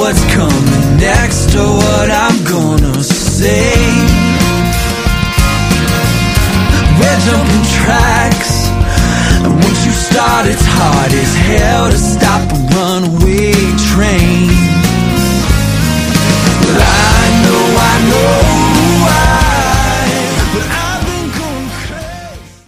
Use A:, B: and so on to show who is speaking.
A: what's coming next or what I'm gonna say. We're jumping tracks, and once you start it's hard as hell to stop a runaway train.